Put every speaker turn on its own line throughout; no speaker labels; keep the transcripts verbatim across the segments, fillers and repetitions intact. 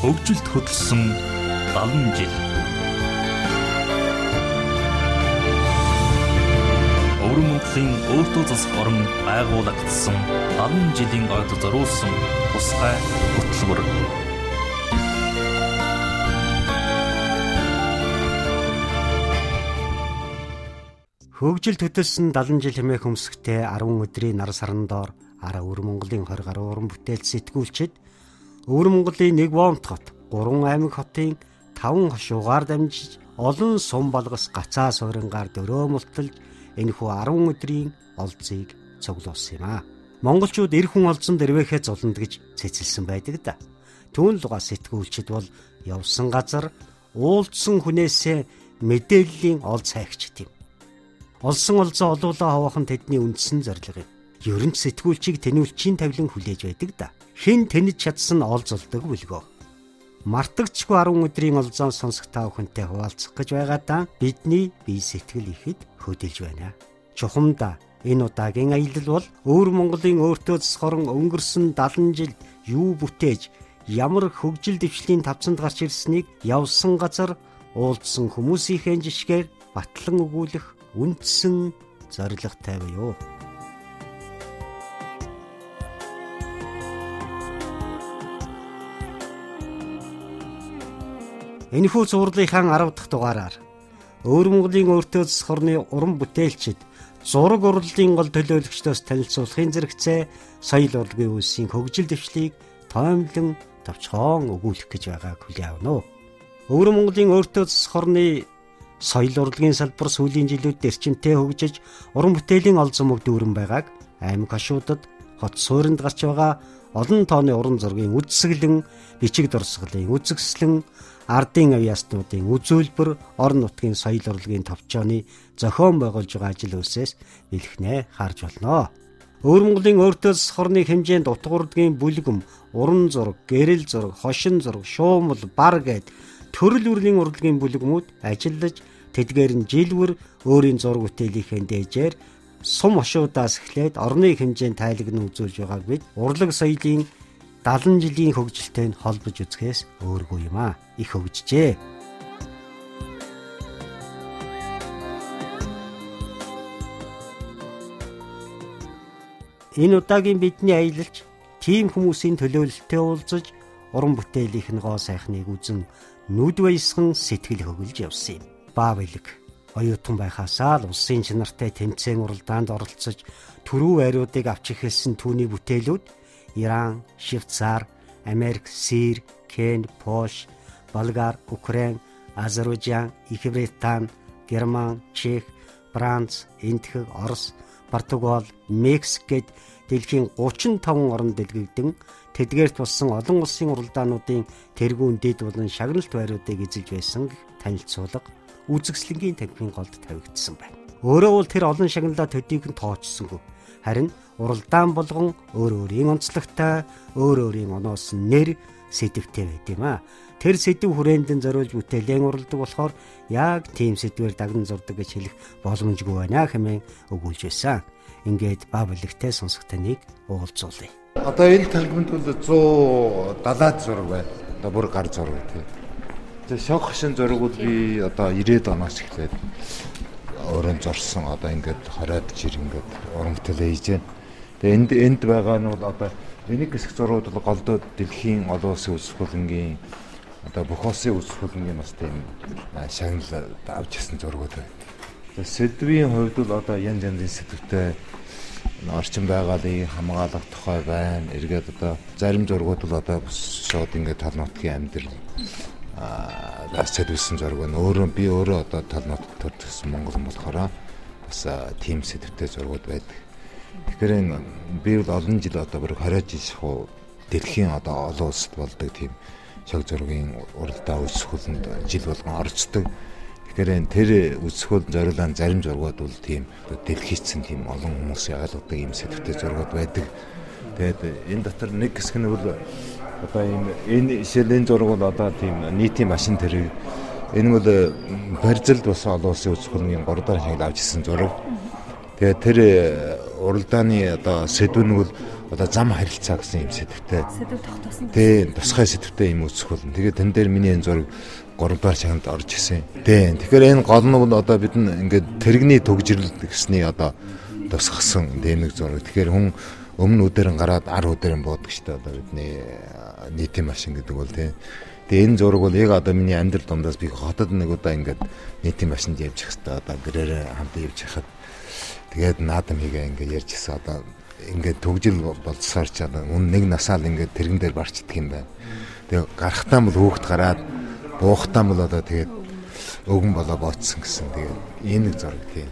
Хөгжилд хөтлсөн далан жил. Өвөр Монголын өөртөө засах орон байгуулагдсан далан жилийн ойд зориулсан тусгай хөтөлбөр.
Хөгжилд хөтөлсөн далан жил хэмээх хөмсгтээ арван өдрийн нар саран доор араа Өвөр Монголын хорь гаруй уран бүтээл сэтгүүлчид Өвөр Монголын нэг Вомт хот, гурван аймаг хотын таван хошуугаар дамжиж олон сум балгас гацаа суурингаар дөрөө мулталж энэхүү арван өдрийн олзыг цуглуулсан юм аа. Монголчууд эр хүн олзон дэрвэхээ зуланд гэж цэцэлсэн байдаг да. Түүн л угаа сэтгүүлчид бол явсан газар уулзсан хүнээсээ мэдээллийн ол цайгчт юм. Олсон олзоо олуулаа хаваахан тэдний үндсэн зорилго юм. Ерөн ч сэтгүүлчийг тэнүүлчийн тавилан хүлээж байдаг да. Хэн тэнэж чадсан ол зулдаг бүлгөө. Мартагчгүй арван өдрийн олзоон сонсох та бүхэнтэй хуваалцах гэж байгаадаа бидний бие сэтгэл ихэд хөдөлж байна. Чухамда энэ удаагийн аялал бол Өвөр Монголын өөртөө засхорон өнгөрсөн далан жил юу бүтээж, ямар хөгжил дэвшлийн тавцанд гарч ирснийг явсан газар уулзсан хүмүүсийнхээ жишгээр батлан өгүүлэх үндсэн зорилготой байв. Энэхүү зурлынхаа арав дахь дугаараар Өвөр Монголын өөртөө засах орны уран бүтээлчид зураг урлалын гол төлөөлөгчдөөс танилцуулахын зэрэгцээ соёл урлагийн үйлсийн хөгжил дэвшлийг тоомлон товчхон өгүүлэх гэж байгааг хүлээн авна. Өвөр Монголын өөртөө засах орны соёл урлагийн салбар сүүлийн жилүүд эрчимтэй хөгжиж уран бүтээлийн ол зумог дүүрэн байгааг аймаг хашуудад хот суурьнд гарч байгаа олон тооны уран зургийн үзэсгэлэн, бичиг дурсгалын үзэсгэлэн, ардын авьяаснуудын үзүүлбэр, орон нутгийн соёл урлагийн товчооны зохион байгуулж байгаа ажил үйлсээс бэлхнээ харж болно. Өвөр Монголын өөртөө засах орны хэмжээнд утга урлагийн бүлгэм, уран зураг, гэрэл зураг, хошин зураг, шуумал, бар гэд төрөл бүрийн урлагийн бүлгэмүүд ажиллаж тэдгээр нь жилвэр өөрийн зураг бүтээлийнхээ дээжээр сум хошуудаас эхлээд орны хэмжээнд тайлагн үзүүлж байгааг бид урлаг соёлын далан жилийн хөгжилтэй нь холбож үзэхээс өөргүй юм аа. Их хөгжжээ. Энэ удаагийн бидний аялалч тийм хүмүүсийн төлөөлөлтөд уулзаж уран бүтээлийнх нь гоо сайхныг үзэн нүд баясган сэтгэл хөглөж явсан юм. Баавэлэг оюутан байхасаа л улсын чанартай тэмцээн уралдаанд оролцож түрүү ариудыг авч эхэлсэн түүний бүтээлүүд Иран, Швейцар, Америк, Сир, Кен, Польш, Болгар, Украин, Азербайджан, Их Британи, Герман, Чех, Франц, Энтхэг, Орос, Португал, Мексик гэд дэлхийн гучин таван орнд дэлгэгдэн тэдгээрт болсон олон улсын уралдаануудын тэргүүн дэд болон шагналт байруудыг эзэлж байсан танилцуулга үзэсгэлэнгийн танхимын голд тавигдсан байна. Өөрөө бол тэр олон шагналаа төдийг нь тоочсонгүй. Харин уралдаан болгон өөр өөрийн онцлогтой, өөр өөрийн оноос нэр сэдвтэй байд юм аа. Тэр сэдв хүрээндэн зориулж бүтээлэн уралдаг болохоор яг тийм сэдвээр дагнан зурдаг гэж хэлэх боломжгүй байна хэмээн өгүүлж байсан. Ингээд Баавэлэгтэй сонсох таныг уулзуулъя.
Одоо энэ талбарт бол зуун дагаад зураг байна. Одоо бүр гар зураг тийм. За шог хошин зураг бол би одоо ирээд оноос эхлээд өөрөө зорсон. Одоо ингээд хороод жир ингээд уран бүтээл хийж байна. Тэгээ энд энд байгаа нь бол одоо энийг хэсэг зургууд бол голдоо дэлхийн олон улсын улс хурлынгийн одоо бүх улсын улс хурлынгийн бас тийм шагнал авч ирсэн зургууд байна. Тэгээ сэдвийн хувьд бол одоо янз янзын сэдвтэй орчин байгалийн хамгаалах тухай байна. Эргээд одоо зарим зургууд бол одоо шууд ингээд тал нутгийн амьдрал аа зэдвсэн зураг байна. Өөрөө би өөрөө одоо тал нутагт төрсөн монгол юм болохоор бас тийм сэдвтэй зургууд байдаг. Тэгэхээр би бол олон жил одоо бүр хориож ишхүү дэлхийн одоо олон улсад болдог тийм шог зургийн уралдаа үүсгүүлэнд жил болгон орцдог. Тэгэхээр тэр үүсгүүл зориулан зарим зургууд бол тийм дэлхийцсэн тийм олон хүмүүс яагаад ийм сэдвтэй зургууд байдаг. Тэгээд энэ дотор нэг хэсэг нь бол одоо ийм энэ шилийн зураг бол одоо тийм нийтийн машин тэрэг энэ бол барилзалд бас олон улсын үүсгүүлийн гурав дахь шагнал авч ирсэн зураг. Тэгээд тэр уралдааны одоо сэдвүүн бол одоо зам харилцаа гэсэн юм сэдвтэй.
Сэдв тогтоосон.
Тэ тусгай сэдвтэй юм үүсэх болно. Тэгээд тэн дээр миний энэ зураг гурван дахь чагнад орж исэн. Тэ тэгэхээр энэ гол нь одоо бид ингээд тэрэгний төгжрөл гэсний одоо тусгасан дэмэг зураг. Тэгэхээр хүн өмнө өдөрн гараад ар өдөрн буудаг шүү дээ. Одоо бидний нийтийн машин гэдэг бол тийм. Тэгээ энэ зураг бол яг одоо миний амьдрал дундаас би хотод нэг удаа ингээд нийтийн машинд явж явах хэрэгтэй. Одоо гэрээр хамт явж хахад тэгээд наадам хийгээ ингээд ярьжсэн. Одоо ингээд төгжил болцсоор ч одоо үн нэг насаал ингээд тэрэгэн дээр барчдаг юм байна. Тэгээ гарахтаа бол хөөхт гараад буухтаа бол одоо тэгээд өвгөн болоо бооцсон гэсэн. Тэгээд энэ нэг зураг тийм.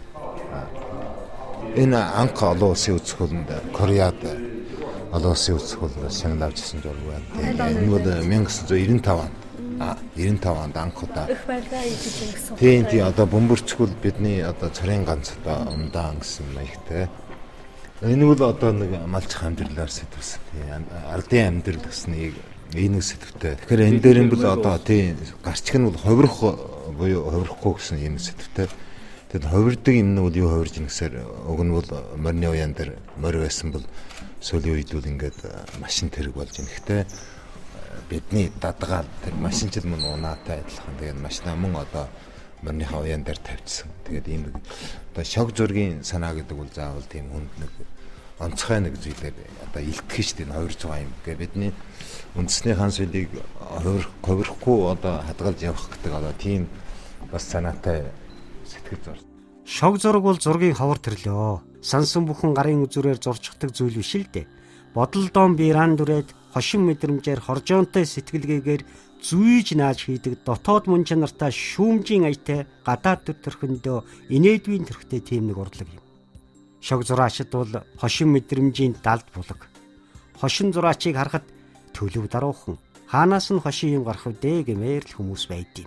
Энэ анх олон улсын үзэсгэлэнд Кореад олон улсын үзэсгэлэнээс шагнал авчихсан зураг байна. Энэ бол 천구 девятьсот девяносто пять онд. А девяносто пять онд анх удаа.
Их баярлалаа гэж хэлсэн.
Тийм тийм одоо бөмбөрчгөл бидний одоо царийн ганц одоо ундаан гэсэн маягтай. Энэ бол одоо нэг малчих амьдралаар сэтвсэн. Ардын амьдрал гэснийг энэ сэтвтэй. Тэгэхээр энэ дээр нь бол одоо тийм гарчиг нь бол хувирах буюу хувирахгүй гэсэн юм сэтвтэй. Тэгэд хувирдаг юм нь бол юу хувирж ийн гэхээр уг нь бол морины уян дээр морь байсан бол сүүлийн үед бол ингээд машин тэрэг болж ийн. Гэхдээ бидний дадгаал тэр машинчил мөн унаатай адилхан. Тэгээд машина мөн одоо морины уян дээр тавьчихсан. Тэгээд ийм одоо шог зургийн санаа гэдэг бол заавал тийм хүнд нэг онцгой нэг зүйлээр одоо илтгэж штеп хувирж байгаа юм. Гэхдээ бидний үндэсний хан сүлийг хувирахгүй одоо хадгалж явах гэдэг одоо тийм бас санаатай сэтгэл зур.
Шог зураг бол зургийн ховор төрлөө. Сансан бүхэн гарын үзүүрээр зурчихдаг зүйл биш л дээ. Бодолдоон биран дүрээд хошин мэдрэмжээр хоржоонтой сэтгэлгээгээр зүйж нааж хийдэг дотоод мөн чанартай шүүмжийн аятай гадаад төр төрхөндөө инээдвийн төрхтэй тийм нэг урлаг юм. Шог зураачид бол хошин мэдрэмжийн далд булаг. Хошин зураачийг харахад төлөв даруухан хаанаас нь хошин юм гарах вэ гэмээр л хүмүүс байдیں۔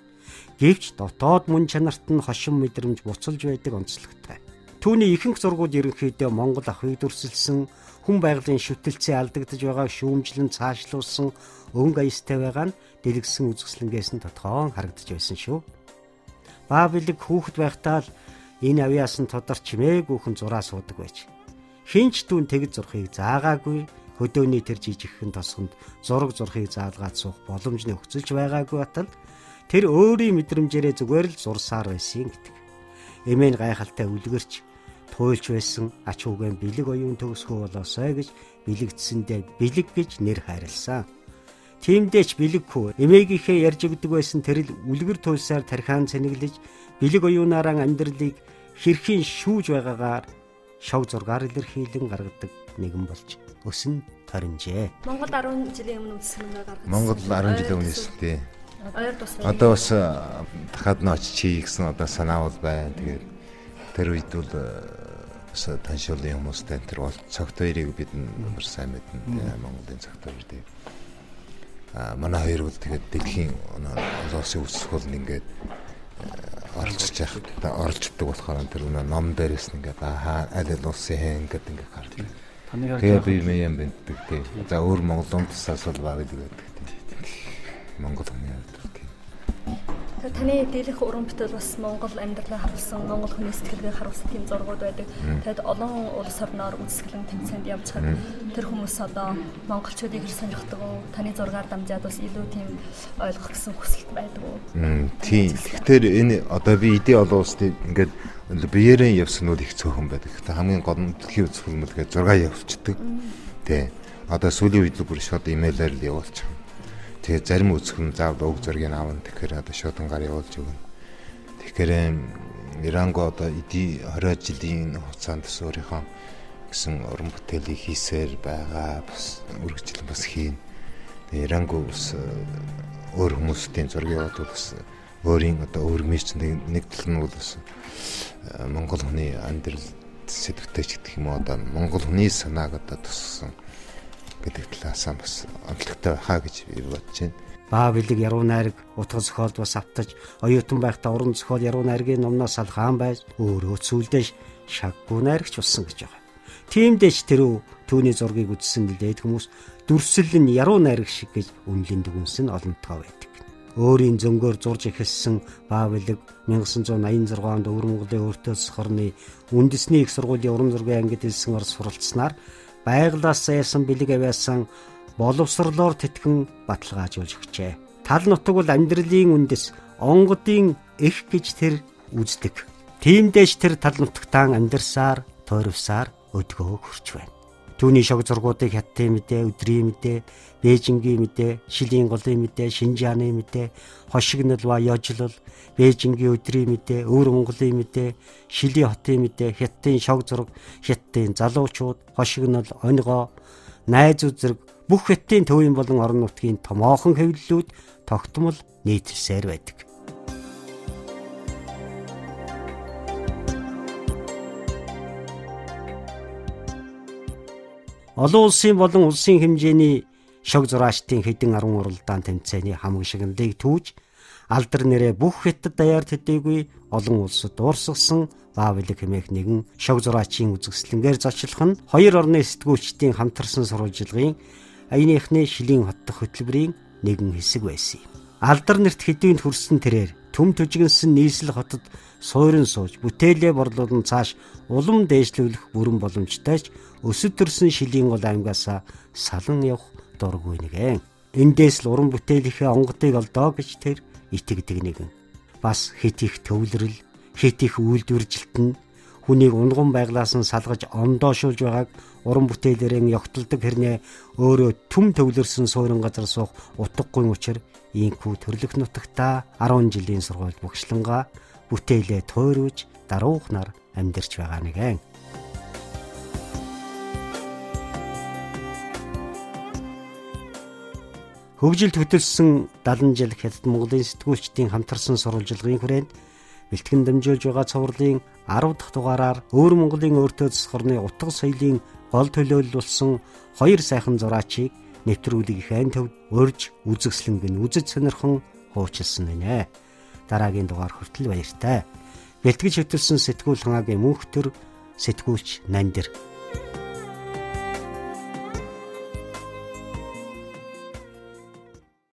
Гэвч дотоод мөн чанарт нь хошин мэдрэмж буцалж байдаг онцлогтой. Түүний ихэнх зургууд ерөнхийдөө Монгол ахыг дүрсэлсэн хүн байгалийн шүтэлцээ алдагдж байгааг шүүмжлэн цаашлуулсан өнгө аястай байгаа нь дэлгэсэн үзэсгэлэнгээс нь тодхон харагдаж байсан шүү. Баабилэг хүүхэд байхдаа л энэ авьяас нь тодорч чимээгүйхэн зураа суудаг байж. Хинч түүн тэгж зурхыг заагаагүй, хөдөөний тэр жижигхэн тосгонд зураг зурхыг заалгаад суух боломж нь өгцөлж байгаагүй батал тэр өөрийн мэдрэмжээрээ зүгээр л зурсаар байсан гэдэг. Эмээн гайхалтай үлгэрч туйлж байсан ач үгэн бэлэг оюун төгсгөө болоосой гэж бэлэгдсэндээ бэлэг гэж нэр хайрлсан. Тиймдээч бэлэгхүү эмээгийнхээ ярьж өгдөг байсан тэр л үлгэр туйлсаар тархиан цэнэглэж бэлэг оюунаараа амьдралыг хэрхэн шүүж байгаагаар шог зургаар илэрхийлэн гаргадаг нэгэн болж өсөн торинжээ.
Монгол арван жилийн өмнө үзсэн юм гаргасан.
Монгол арван жилийн өмнөөс тий.
Ойр тусгай.
Одоо бас дахиад нь очиж чи гэсэн одоо санаа бол байна. Тэгээд тэр үед бол бас таньшуулын хүмүүстэй тэр бол цагт хоёрыг бид нэр сайн мэднэ. Монголын цагт хоёр тий. А манай хоёр бол тэгээд дэлхийн олон улсын үзэсгэлэн ингээд оролцож явах оролцдог болохоор тэр ном дээрээс ингээд аа аль аль улсын хэн ингээд ингээд гардаг. Тэгээд би мэйм бэнтдэг тий. За өөр Монголын тусаас бол баг гэдэг. Монгол хүний
Тэгэхээр таны дийлэх уран бүтээл бас Монгол амьдралаа харуулсан, Монгол хүний сэтгэлгээ харуулсан тийм зургууд байдаг. Тэгэд олон улс орноор үзэсгэлэн тэмцээнд явж чад тэр хүмүүс одоо монголчуудыг хэр сонирхдаг уу? Таны зургаар дамжаад бас илүү тийм ойлгох гэсэн хүсэлт байдаг уу?
Тийм. Тэгэхээр энэ одоо би эдийн олон улсад ингээд биеэрээ явсан нь их цөөхөн байдаг. Гэхдээ хамгийн гол нь дэлхийн үзэсгэлэнээр зураг явуулцдаг. Тий. Одоо сүүлийн үед л бүр шууд имэйлээр л явуулчих. Тэгээ зарим үзэсгэлэн заавал уг зургийг авна. Тэгэхээр одоо шуудангаар явуулж өгнө. Тэгэхээр Ирангу одоо эдийн хорвоо жилийн хугацаанд бас өөрийнхөө гэсэн уран бүтээлийг хийсээр байгаа. Бас үргэлжлэн бас хийн. Тэгээ Ирангу бас өөр хүмүүсийн зургийг аваад бас өөрийн одоо өргөмж нэг тал нь бол бас Монгол хүний амьдрал сэдвтэй ч гэх юм уу одоо Монгол хүний санааг одоо туссан гэдэг талаас нь бас онцлогтой хаа гэж би бодож байна.
Баабилэг яруу найраг утга зохиолд бас автаж оюутан байхдаа уран зохиол яруу найргийн номноос алхаан байж өөрөө цүүлдэж шаггүй найрагч болсон гэж байгаа. Тиймдээч тэр түүний зургийг үзсэн нэлээд хүмүүс дүрслэл нь яруу найраг шиг гэж үнэлэн дүгнсэн олонтгой байдаг. Өөрийн зөнгөөр зурж эхэлсэн Баабилэг 천구 восемьдесят шесть онд Өвөр Монголын өөртөө хорны үндэсний их сургуулийн уран зургийн ангид хэлсэн орс суралцсанаар байгалаас зайсан бэлэг авиасан боловсрлоор тэтгэн баталгаажуулж өгчээ. Тал нутаг бол амьдралын үндэс, онгодын эх гэж тэр үздэг. Тиймдээш тэр тал нутагтаа амьдарсаар, тойрвсаар өдгөө хүрч байна. Түүний шог зургуудыг хятадын мэдээ, өдрийн мэдээ, Бээжингийн мэдээ, Шилийн голын мэдээ, Шинжааны мэдээ, Хошигнол ба Ёжлол, Бээжингийн өдрийн мэдээ, Өвөр Монголын мэдээ, Шилийн хотын мэдээ, Хятадын шог зураг, Хятадын залуучууд, Хошигнол, Онигоо, найзууд зэрэг бүх Хятадын төвийн болон орон нутгийн томоохон хэвлэлүүд тогтмол нийтлсээр байдаг. Олон улсын болон улсын хэмжээний шог зураачдын хэдэн арван уралдаан тэмцээний хамаг шигнэлийг түүж алдар нэрээ бүх Хятад даяар төдийгүй олон улсад дуурсгасан Вавилэг хэмээх нэгэн шог зураачийн үзэсгэлэнгээр зочлох нь хоёр орны сэтгүүлчдийн хамтарсан сурвалжилгын аяныхны Шилийн хот дахь хөтөлбөрийн нэгэн хэсэг байсан юм. Алдар нэрт хэдийнд хүрсэн тэрээр төм төжигнсэн нийслэл хотод суурин сууж бүтээлээ борлуулан цааш улам дээшлүүлэх бүрэн боломжтойч өсөд төрсөн Шилийн гол аймгаасаа салан явах дургүй нэгэн. Эндээс л уран бүтээлийнхээ онгодыг олдоо гэж тэр итгэдэг нэгэн. Бас хит их төвлөрөл, хит их үйлдвэржилтэн хүнийг унган байглаас нь салгаж ондоошуулж байгааг уран бүтээлээрээ ёгтолдог хэрнээ өөрөө түм төвлөрсөн суурин газар суух утгагүй учир ийхүү төрлөх нутагтаа арван жилийн сургууль багшлангаа бүтээлээ тойруулж даруухнаар амьдарч байгаа нэгэн. Хөгжилд хөтөлсөн дадан жил Хятад Монголын сэтгүүлчдийн хамтарсан сурвалжилгын хүрээнд бэлтгэн дамжуулж байгаа цувралын арав дахь дугаараар Өвөр Монголын өөртөө засхорны утга соёлын гол төлөөлөл болсон хоёр сайхан зураачийг нэвтрүүлэг их айн төвд урьж үзэсгэлэнг нь үзэж сонирхон хуучилсан нэ. Дараагийн дугаар хүртэл баяртай. Бэлтгэж хөтөлсөн сэтгүүл ханаагийн мөнхтөр сэтгүүлч Нандир